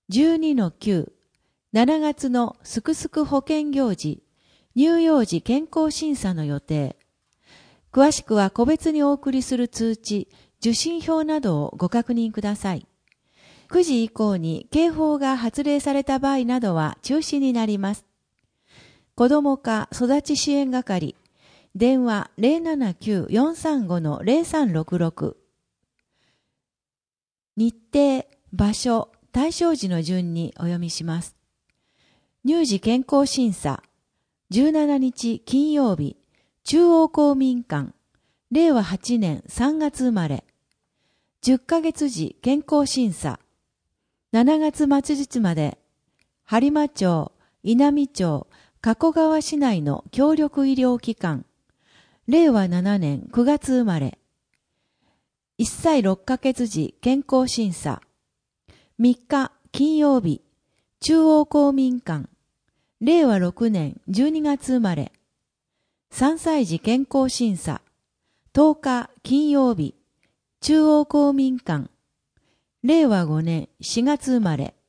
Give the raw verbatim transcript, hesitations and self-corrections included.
じゅうにのきゅう、しちがつのすくすく保険行事、乳幼児健康審査の予定。詳しくは個別にお送りする通知、受信票などをご確認ください。くじ以降に警報が発令された場合などは中止になります。子ども課育ち支援係、電話 ゼロななきゅう よんさんご ゼロさんろくろく。日程、場所、対象時の順にお読みします。乳児健康審査、じゅうしちにち金曜日、中央公民館、れいわはちねんさんがつ生まれ。じゅっかげつ時健康審査、しちがつ末日まで、播磨町、稲美町、加古川市内の協力医療機関、れいわななねんくがつ生まれ。いっさいろっかげつ時健康審査、みっか金曜日、中央公民館、れいわろくねんじゅうにがつ生まれ。さんさい児健康審査、とおか金曜日、中央公民館、れいわごねんしがつ生まれ。